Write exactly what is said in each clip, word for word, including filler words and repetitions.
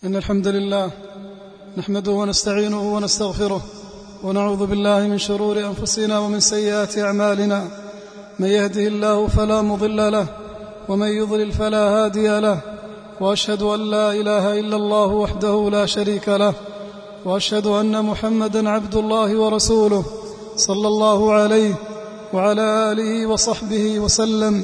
إن الحمد لله نحمده ونستعينه ونستغفره ونعوذ بالله من شرور أنفسنا ومن سيئات أعمالنا. من يهده الله فلا مضل له ومن يضلل فلا هادي له، وأشهد أن لا إله إلا الله وحده لا شريك له، وأشهد أن محمدا عبد الله ورسوله صلى الله عليه وعلى آله وصحبه وسلم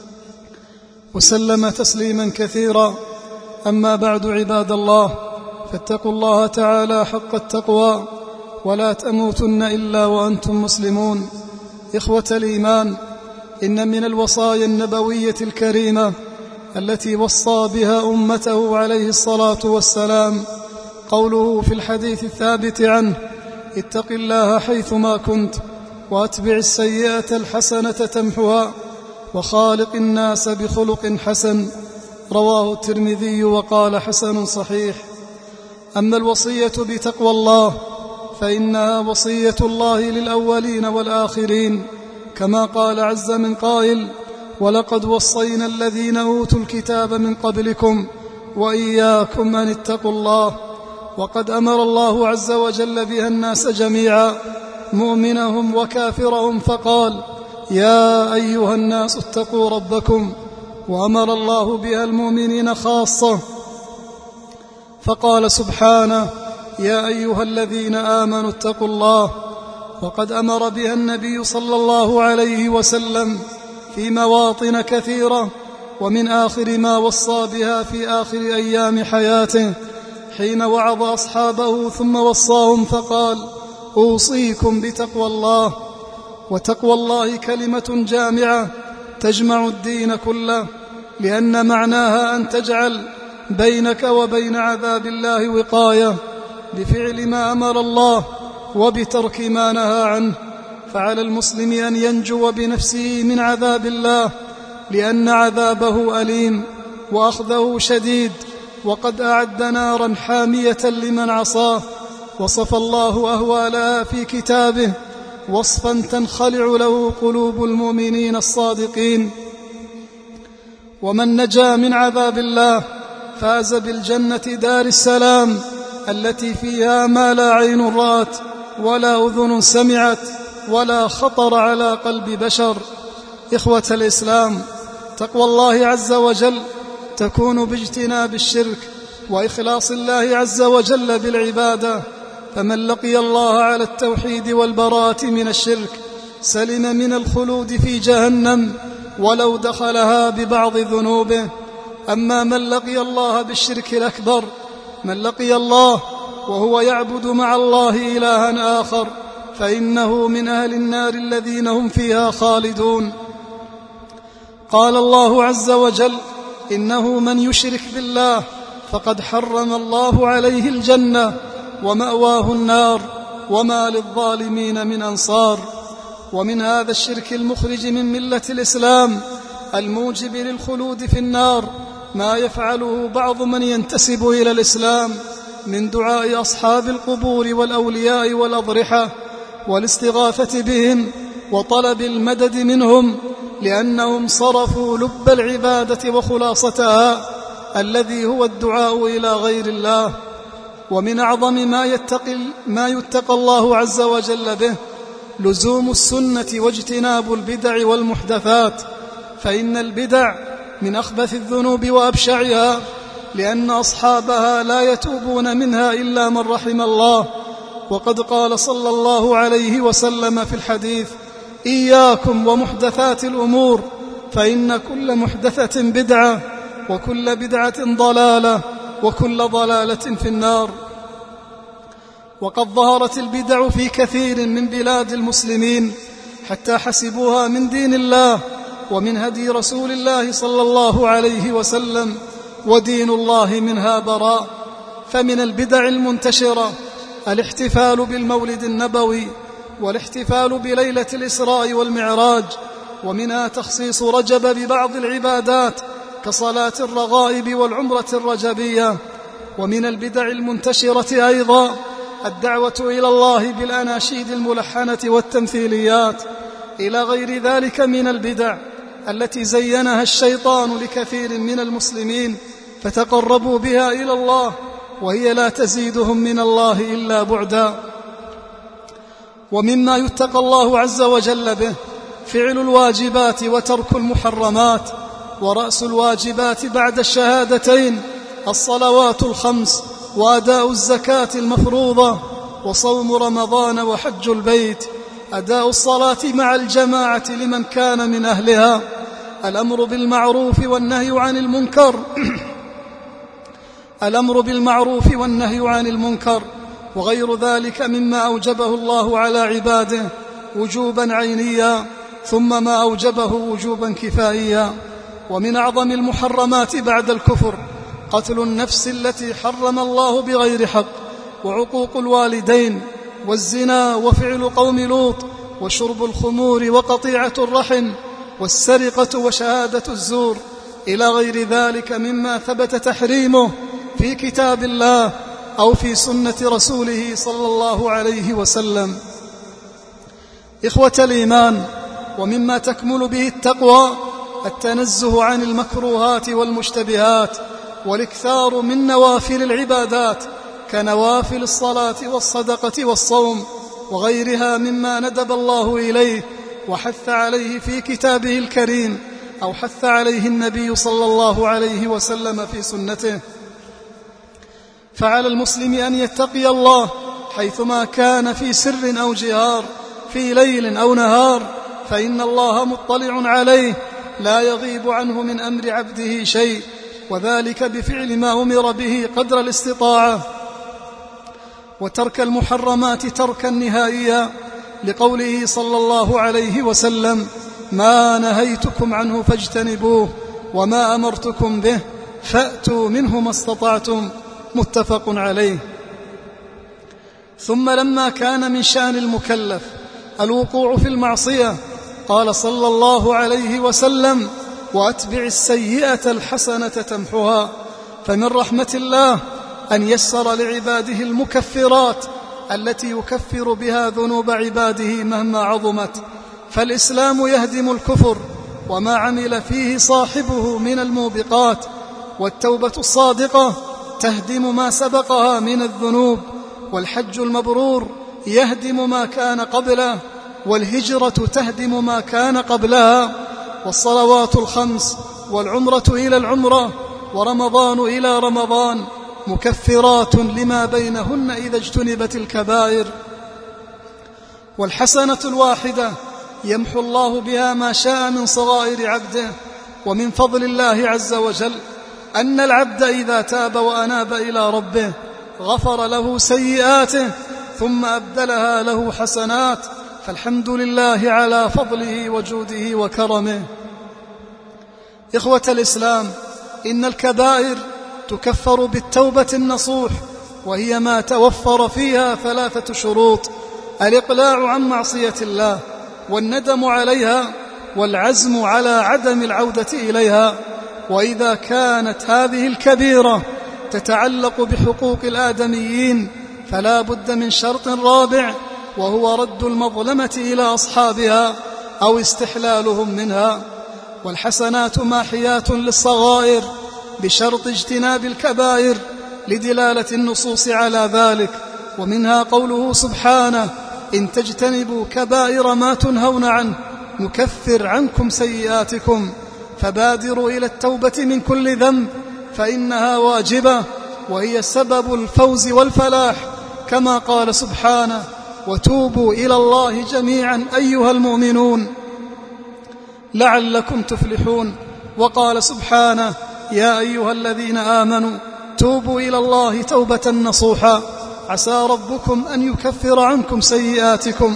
وسلم تسليما كثيرا. أما بعد، عباد الله، فاتقوا الله تعالى حق التقوى ولا تموتن إلا وأنتم مسلمون. إخوة الإيمان، إن من الوصايا النبوية الكريمة التي وصى بها أمته عليه الصلاة والسلام قوله في الحديث الثابت عنه: اتق الله حيثما كنت وأتبع السيئة الحسنة تمحها وخالق الناس بخلق حسن. رواه الترمذي وقال حسن صحيح. أما الوصية بتقوى الله فإنها وصية الله للأولين والآخرين، كما قال عز من قائل: ولقد وصينا الذين أوتوا الكتاب من قبلكم وإياكم أن اتقوا الله. وقد أمر الله عز وجل بها الناس جميعا، مؤمنهم وكافرهم، فقال: يا أيها الناس اتقوا ربكم. وأمر الله بها المؤمنين خاصة، فقال سبحانه: يا أيها الذين آمنوا اتقوا الله. وقد أمر بها النبي صلى الله عليه وسلم في مواطن كثيرة، ومن آخر ما وصى بها في آخر أيام حياته حين وعظ أصحابه ثم وصاهم فقال: أوصيكم بتقوى الله. وتقوى الله كلمة جامعة تجمع الدين كله، لأن معناها أن تجعل بينك وبين عذاب الله وقاية بفعل ما أمر الله وبترك ما نهى عنه. فعلى المسلم أن ينجو بنفسه من عذاب الله، لأن عذابه أليم وأخذه شديد، وقد أعد نارا حامية لمن عصاه. وصف الله أهوالها في كتابه وصفا تنخلع له قلوب المؤمنين الصادقين. ومن نجا من عذاب الله فاز بالجنة دار السلام التي فيها ما لا عين رأت ولا أذن سمعت ولا خطر على قلب بشر. إخوة الإسلام، تقوى الله عز وجل تكون باجتناب الشرك وإخلاص الله عز وجل بالعبادة. فمن لقي الله على التوحيد والبراءة من الشرك سلم من الخلود في جهنم ولو دخلها ببعض ذنوبه. أما من لقي الله بالشرك الأكبر، من لقي الله وهو يعبد مع الله إلها آخر، فإنه من أهل النار الذين هم فيها خالدون. قال الله عز وجل: إنه من يشرك بالله فقد حرم الله عليه الجنة ومأواه النار وما للظالمين من أنصار. ومن هذا الشرك المخرج من ملة الإسلام الموجب للخلود في النار ما يفعله بعض من ينتسب إلى الإسلام من دعاء أصحاب القبور والأولياء والأضرحة والاستغاثة بهم وطلب المدد منهم، لأنهم صرفوا لب العبادة وخلاصتها الذي هو الدعاء إلى غير الله. ومن أعظم ما يتقي, ما يتقى الله عز وجل به لزوم السنة واجتناب البدع والمحدثات، فإن البدع من أخبث الذنوب وأبشعها، لأن أصحابها لا يتوبون منها إلا من رحم الله. وقد قال صلى الله عليه وسلم في الحديث: إياكم ومحدثات الأمور، فإن كل محدثة بدعة وكل بدعة ضلالة وكل ضلالة في النار. وقد ظهرت البدع في كثير من بلاد المسلمين حتى حسبوها من دين الله ومن هدي رسول الله صلى الله عليه وسلم، ودين الله منها براء. فمن البدع المنتشرة الاحتفال بالمولد النبوي والاحتفال بليلة الإسراء والمعراج، ومنها تخصيص رجب ببعض العبادات كصلاة الرغائب والعمرة الرجبية. ومن البدع المنتشرة أيضا الدعوة إلى الله بالأناشيد الملحنة والتمثيليات، إلى غير ذلك من البدع التي زينها الشيطان لكثير من المسلمين فتقربوا بها إلى الله وهي لا تزيدهم من الله إلا بعدا. ومما يتقى الله عز وجل به فعل الواجبات وترك المحرمات، ورأس الواجبات بعد الشهادتين الصلوات الخمس وأداء الزكاة المفروضة وصوم رمضان وحج البيت، أداء الصلاة مع الجماعة لمن كان من أهلها، الأمر بالمعروف والنهي عن المنكر الأمر بالمعروف والنهي عن المنكر وغير ذلك مما أوجبه الله على عباده وجوبا عينيا، ثم ما أوجبه وجوبا كفائيا. ومن أعظم المحرمات بعد الكفر قتل النفس التي حرم الله بغير حق، وعقوق الوالدين، والزنا، وفعل قوم لوط، وشرب الخمور، وقطيعة الرحم، والسرقة، وشهادة الزور، إلى غير ذلك مما ثبت تحريمه في كتاب الله أو في سنة رسوله صلى الله عليه وسلم. إخوة الإيمان، ومما تكمل به التقوى التنزه عن المكروهات والمشتبهات، والاكثار من نوافل العبادات كنوافل الصلاة والصدقة والصوم وغيرها مما ندب الله إليه وحث عليه في كتابه الكريم أو حث عليه النبي صلى الله عليه وسلم في سنته. فعلى المسلم أن يتقي الله حيثما كان، في سر أو جهار، في ليل أو نهار، فإن الله مطلع عليه لا يغيب عنه من أمر عبده شيء، وذلك بفعل ما أمر به قدر الاستطاعة، وترك المحرمات تركا نهائيا، لقوله صلى الله عليه وسلم: ما نهيتكم عنه فاجتنبوه وما أمرتكم به فأتوا منه ما استطعتم، متفق عليه. ثم لما كان من شأن المكلف الوقوع في المعصية قال صلى الله عليه وسلم: وأتبع السيئة الحسنة تمحها. فمن رحمة الله أن يسر لعباده المكفرات التي يكفر بها ذنوب عباده مهما عظمت، فالإسلام يهدم الكفر وما عمل فيه صاحبه من الموبقات، والتوبة الصادقة تهدم ما سبقها من الذنوب، والحج المبرور يهدم ما كان قبله، والهجرة تهدم ما كان قبلها، والصلوات الخمس والعمرة إلى العمرة ورمضان إلى رمضان مكفرات لما بينهن إذا اجتنبت الكبائر. والحسنة الواحدة يمحو الله بها ما شاء من صغائر عبده. ومن فضل الله عز وجل أن العبد إذا تاب وأناب إلى ربه غفر له سيئاته ثم أبدلها له حسنات، فالحمد لله على فضله وجوده وكرمه. إخوة الإسلام، إن الكبائر تكفر بالتوبة النصوح، وهي ما توفر فيها ثلاثة شروط: الإقلاع عن معصية الله، والندم عليها، والعزم على عدم العودة إليها. وإذا كانت هذه الكبيرة تتعلق بحقوق الآدميين فلا بد من شرط رابع، وهو رد المظلمة إلى أصحابها أو استحلالهم منها. والحسنات ماحيات للصغائر بشرط اجتناب الكبائر لدلالة النصوص على ذلك، ومنها قوله سبحانه: إن تجتنبوا كبائر ما تنهون عنه نكفر عنكم سيئاتكم. فبادروا إلى التوبة من كل ذنب فإنها واجبة، وهي سبب الفوز والفلاح، كما قال سبحانه: وتوبوا إلى الله جميعا أيها المؤمنون لعلكم تفلحون. وقال سبحانه: يا أيها الذين آمنوا توبوا إلى الله توبة نصوحا عسى ربكم أن يكفر عنكم سيئاتكم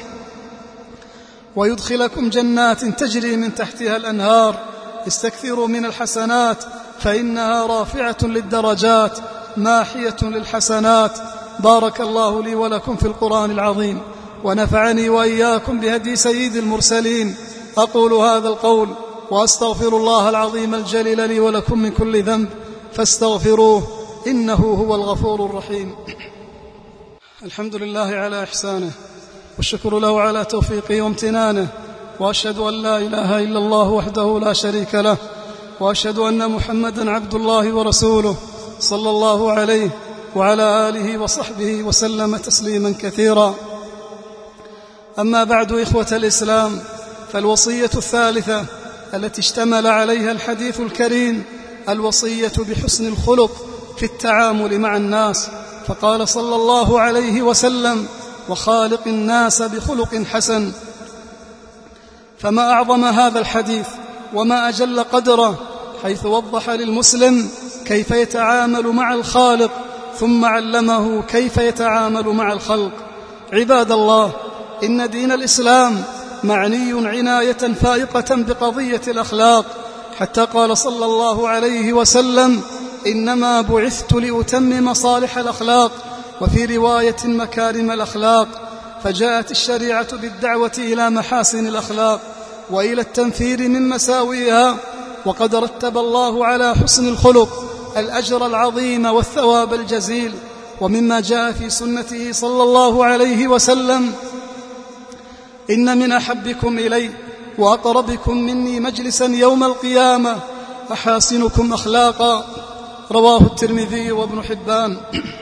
ويدخلكم جنات تجري من تحتها الأنهار. استكثروا من الحسنات فإنها رافعة للدرجات ماحية للحسنات. بارك الله لي ولكم في القرآن العظيم، ونفعني وإياكم بهدي سيد المرسلين. أقول هذا القول وأستغفر الله العظيم الجليل لي ولكم من كل ذنب فاستغفروه إنه هو الغفور الرحيم. الحمد لله على إحسانه، والشكر له على توفيقه وامتنانه، وأشهد أن لا إله إلا الله وحده لا شريك له، وأشهد أن محمدا عبد الله ورسوله صلى الله عليه وعلى آله وصحبه وسلم تسليما كثيرا. أما بعد، إخوة الإسلام، فالوصية الثالثة التي اشتمل عليها الحديث الكريم الوصية بحسن الخلق في التعامل مع الناس، فقال صلى الله عليه وسلم: وخالق الناس بخلق حسن. فما أعظم هذا الحديث وما أجل قدره، حيث وضح للمسلم كيف يتعامل مع الخالق، ثم علمه كيف يتعامل مع الخلق. عباد الله، إن دين الإسلام معني عناية فائقة بقضية الأخلاق، حتى قال صلى الله عليه وسلم: إنما بعثت لأتمم صالح الأخلاق، وفي رواية مكارم الأخلاق. فجاءت الشريعة بالدعوة إلى محاسن الأخلاق وإلى التنفير من مساوئها، وقد رتب الله على حسن الخلق الأجر العظيم والثواب الجزيل. ومما جاء في سنته صلى الله عليه وسلم: إن من أحبكم إلي وأقربكم مني مجلسا يوم القيامة أحاسنكم أخلاقا، رواه الترمذي وابن حبان.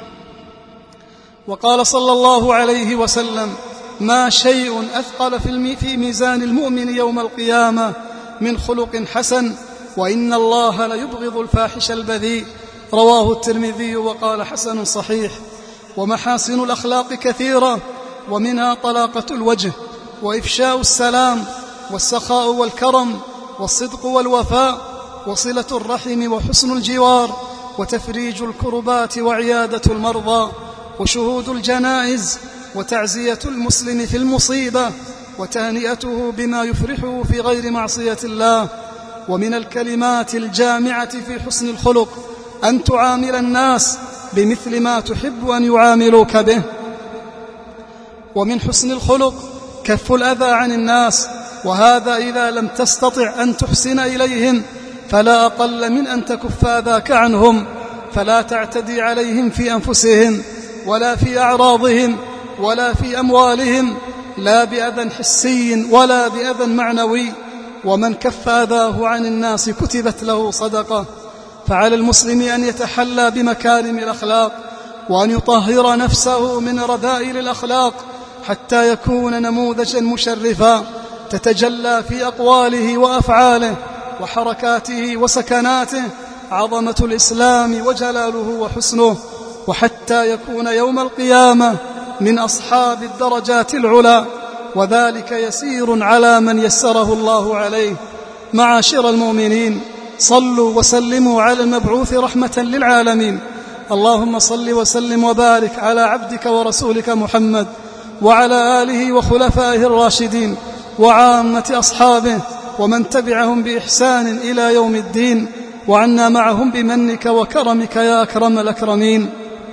وقال صلى الله عليه وسلم: ما شيء أثقل في ميزان المؤمن يوم القيامة من خلق حسن، وإن الله ليبغض الفاحش البذيء، رواه الترمذي وقال حسن صحيح. ومحاسن الأخلاق كثيرة، ومنها طلاقة الوجه، وإفشاء السلام، والسخاء والكرم، والصدق والوفاء، وصلة الرحم، وحسن الجوار، وتفريج الكربات، وعيادة المرضى، وشهود الجنائز، وتعزية المسلم في المصيبة، وتهنئته بما يفرحه في غير معصية الله. ومن الكلمات الجامعة في حسن الخلق أن تعامل الناس بمثل ما تحب أن يعاملوك به. ومن حسن الخلق كف الأذى عن الناس، وهذا إذا لم تستطع أن تحسن إليهم فلا أقل من أن تكف أذاك عنهم، فلا تعتدي عليهم في أنفسهم، ولا في أعراضهم، ولا في أموالهم، لا بأذى حسي ولا بأذى معنوي. ومن كف أذاه عن الناس كتبت له صدقة. فعلى المسلم أن يتحلى بمكارم الأخلاق، وأن يطهر نفسه من رذائل الأخلاق، حتى يكون نموذجا مشرفا تتجلى في أقواله وأفعاله وحركاته وسكناته عظمة الإسلام وجلاله وحسنه، وحتى يكون يوم القيامة من أصحاب الدرجات العلى، وذلك يسير على من يسره الله عليه. معاشر المؤمنين، صلوا وسلموا على المبعوث رحمة للعالمين. اللهم صل وسلم وبارك على عبدك ورسولك محمد، وعلى آله وخلفائه الراشدين، وعامة أصحابه، ومن تبعهم بإحسان إلى يوم الدين، وعنا معهم بمنك وكرمك يا أكرم الأكرمين.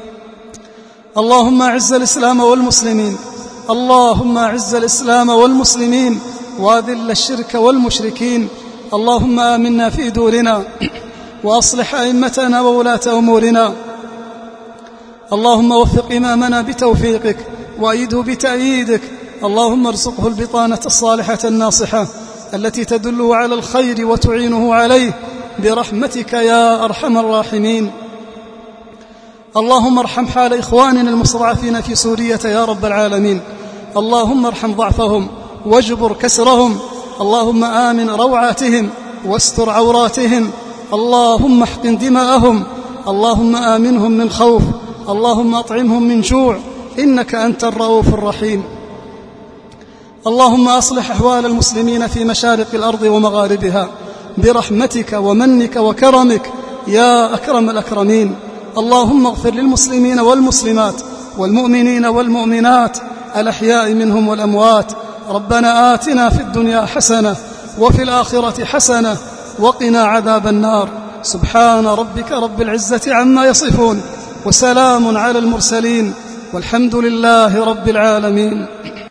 اللهم أعز الإسلام والمسلمين، اللهم أعز الإسلام والمسلمين، وأذل الشرك والمشركين. اللهم آمنا في دورنا، وأصلح أئمتنا وولاة أمورنا. اللهم وفق إمامنا بتوفيقك، وأيده بتأييدك. اللهم ارزقه البطانة الصالحة الناصحة التي تدله على الخير وتعينه عليه برحمتك يا أرحم الراحمين. اللهم ارحم حال إخواننا المستضعفين في سوريا يا رب العالمين. اللهم ارحم ضعفهم واجبر كسرهم. اللهم آمن روعاتهم واستر عوراتهم. اللهم احقن دماءهم. اللهم آمنهم من خوف. اللهم أطعمهم من جوع، إنك أنت الرؤوف الرحيم. اللهم أصلح أحوال المسلمين في مشارق الأرض ومغاربها برحمتك ومنك وكرمك يا أكرم الأكرمين. اللهم اغفر للمسلمين والمسلمات والمؤمنين والمؤمنات الأحياء منهم والأموات. ربنا آتنا في الدنيا حسنة وفي الآخرة حسنة وقنا عذاب النار. سبحان ربك رب العزة عما يصفون، وسلام على المرسلين، والحمد لله رب العالمين.